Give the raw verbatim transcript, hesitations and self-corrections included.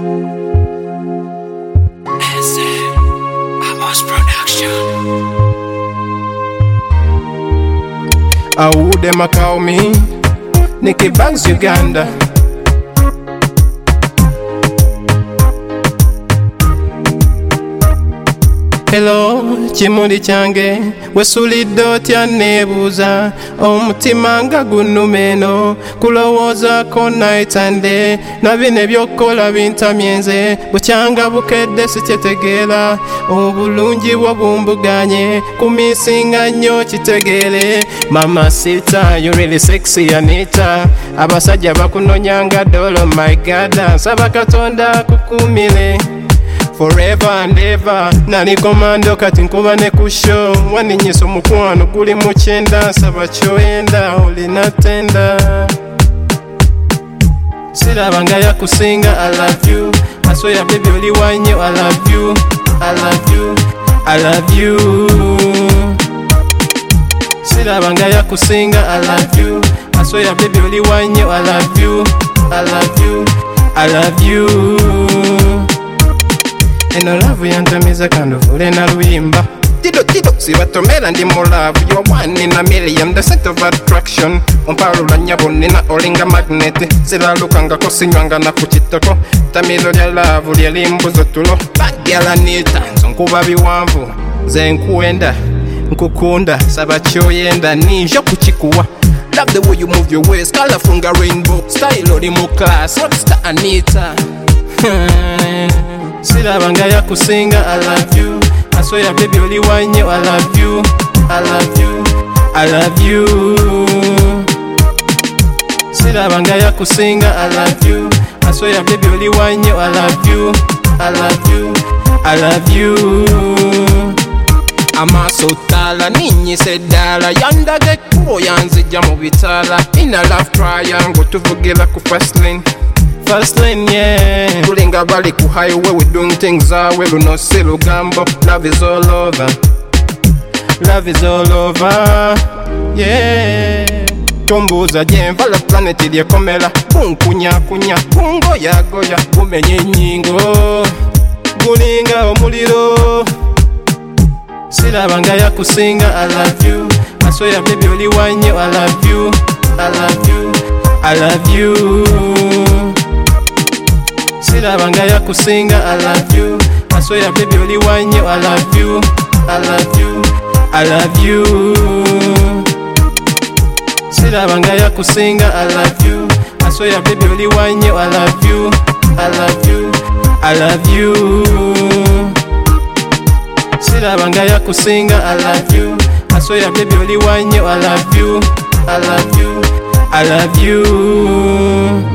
How would them a call me? Nicky Banks, Uganda. Hello, chimundi change, wesulidde otya nebuuza, omutima nga gunnumeno, kulowoozaako night and day, na bino ebyokkola bintamye nze, bukyanga bukedde sikyetegeera, obulungi bwo bumbuganye, kumisinga nnyo kitegeere, mama sita, you really sexy Anita, abasajja bakunonyanga dolo, my God, nsaba Katonda kukumire. Forever and ever, nali komando kati nkuba ne kusho, waninyisa omukwano guli mu kyenda, nsaba kyoyenda olina tenda. Sirabanga yakusinga, I love you, I swear baby oli wanyo, I love you, I love you, I love you. Sirabanga yakusinga, I love you, I swear baby oli wanyo, I love you, I love you, I love you. Eno love yantamiza kando vule na luyimba. Tido tido sibatomera ndi mu love. You're one in a million, the center of attraction. Omparula nyabonina olinga magnet. Siralukanga kosinywanga na kuchitoko. Tamilo lya love lya limbuzo tulo. Bagyala nita nkuba biwanvu. Ze nkuenda nkukunda saba kyoyenda ninja kuchikuwa. Love the way you move your waist, colorful nga rainbow. Style oli mu class, rockstar Anita. Sirabanga yakusinga, I love you, I swear baby oli wanyo, I love you, I love you, I love you. Sirabanga yakusinga, I love you, I swear baby oli wanyo, I love you, I love you, I love you. Amaso tala ninyi sedala yandage kubo yanzija mu bitala. In a love triangle tuvugira ku first lane. First lane, yeah. Tulinga bali ku highway, we doing things our way, luno si lugambo. Love is all over, love is all over, yeah. Tombuza jenvala planet ilye komela. Bunkunya kunya, bungo ya goya. Bumenye nyingo, gulinga omuliro. Sirabanga yakusinga, I love you, I swear baby oli wanyo, I love you, I love you, I love you. Sirabanga yakusinga, I love you, I swear baby oli wanyo, I love you, I love you, I love you. Sirabanga yakusinga, I love you, I swear baby oli wanyo, I love you, I love you, I love you. Sirabanga yakusinga, I love you, I swear baby oli wanyo, I love you, I love you, I love you.